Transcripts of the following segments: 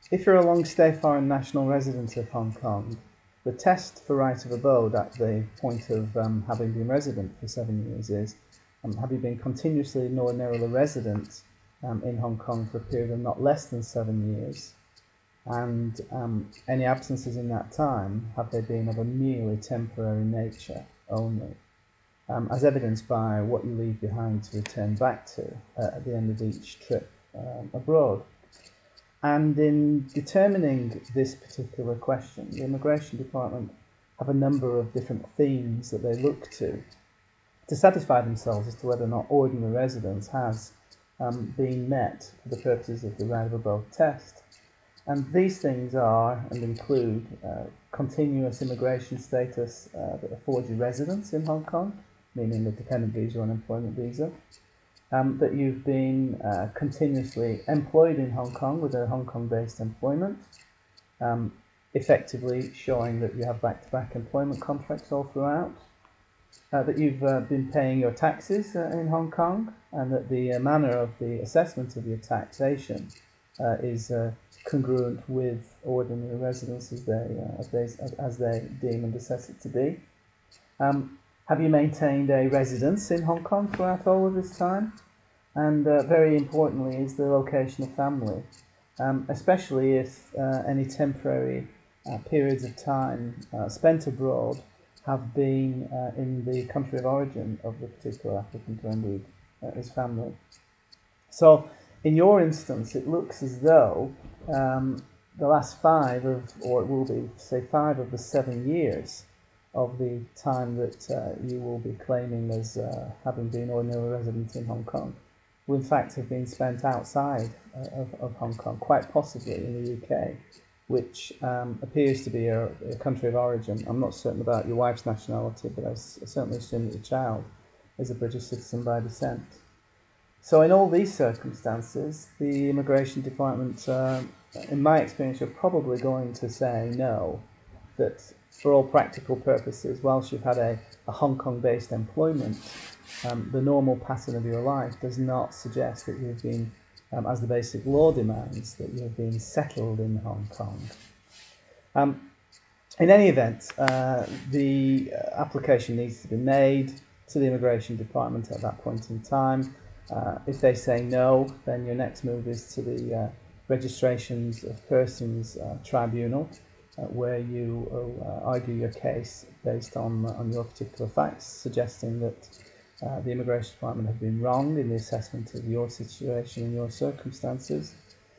If you're a long-stay foreign national resident of Hong Kong, the test for right of abode at the point of having been resident for 7 years is, have you been continuously and ordinarily resident in Hong Kong for a period of not less than 7 years, and any absences in that time, have they been of a merely temporary nature only, as evidenced by what you leave behind to return back to at the end of each trip abroad. And in determining this particular question, the Immigration Department have a number of different themes that they look to satisfy themselves as to whether or not ordinary residence has been met for the purposes of the right of abode test. And these things are and include continuous immigration status that affords you residence in Hong Kong, meaning a dependent visa or an employment visa, that you've been continuously employed in Hong Kong with a Hong Kong-based employment, effectively showing that you have back-to-back employment contracts all throughout, that you've been paying your taxes in Hong Kong, and that the manner of the assessment of your taxation is congruent with ordinary residence as they deem and assess it to be. Have you maintained a residence in Hong Kong throughout all of this time? And very importantly is the location of family, especially if any temporary periods of time spent abroad have been in the country of origin of the particular applicant or indeed his family. So in your instance, it looks as though the last 5 of, or it will be, say, 5 of the 7 years of the time that you will be claiming as having been ordinary resident in Hong Kong will in fact have been spent outside of Hong Kong, quite possibly in the UK, which appears to be a country of origin. I'm not certain about your wife's nationality, but I certainly assume that the child is a British citizen by descent. So in all these circumstances, the Immigration Department, in my experience, are probably going to say no, that for all practical purposes, whilst you've had a Hong Kong-based employment, the normal pattern of your life does not suggest that you've been, as the basic law demands, that you've been settled in Hong Kong. In any event, the application needs to be made to the Immigration Department at that point in time. If they say no, then your next move is to the Registrations of Persons Tribunal, where you will argue your case based on your particular facts, suggesting that the Immigration Department have been wrong in the assessment of your situation and your circumstances.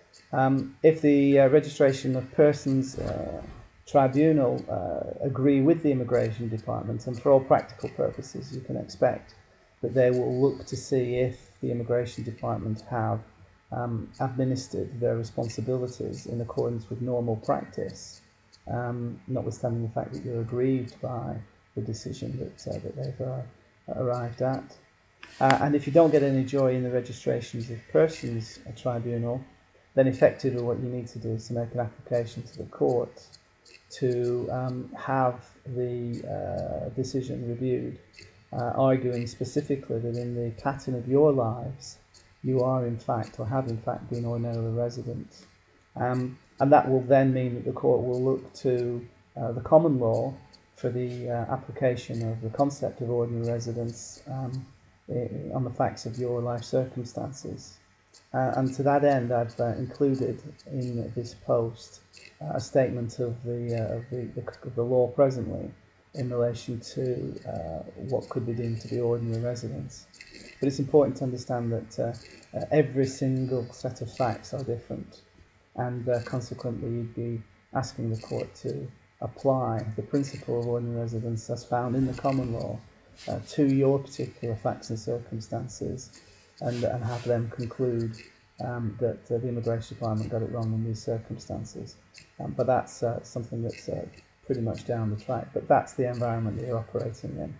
If the Registration of Persons Tribunal agree with the Immigration Department, and for all practical purposes you can expect that they will look to see if the Immigration Department have administered their responsibilities in accordance with normal practice, notwithstanding the fact that you're aggrieved by the decision that they've arrived at. And if you don't get any joy in the Registrations of Persons Tribunal, then effectively what you need to do is to make an application to the court to have the decision reviewed, arguing specifically that in the pattern of your lives you are in fact or have in fact been ordinarily resident. And that will then mean that the court will look to the common law for the application of the concept of ordinary residence on the facts of your life circumstances. And to that end, I've included in this post a statement of the law presently in relation to what could be deemed to be ordinary residence. But it's important to understand that every single set of facts are different, and consequently you'd be asking the court to apply the principle of ordinary residence as found in the common law to your particular facts and circumstances, and have them conclude that the Immigration Department got it wrong in these circumstances. But that's something that's pretty much down the track, but that's the environment that you're operating in.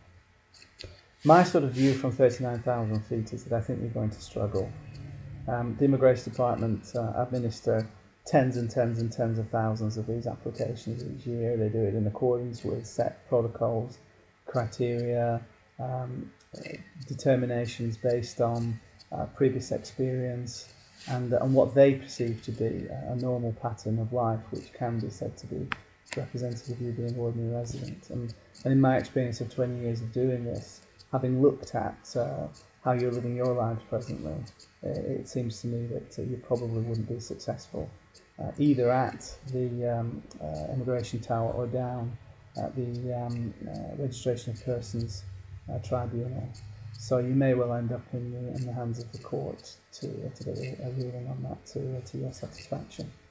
My sort of view from 39,000 feet is that I think you're going to struggle. The Immigration Department administer tens and tens and tens of thousands of these applications each year. They do it in accordance with set protocols, criteria, determinations based on previous experience, and what they perceive to be a normal pattern of life, which can be said to be representative of you being an ordinary resident. And in my experience of 20 years of doing this, having looked at how you're living your lives presently, it seems to me that you probably wouldn't be successful either at the immigration tower or down at the registration of persons tribunal. So you may well end up in the hands of the court to get a ruling on that to your satisfaction.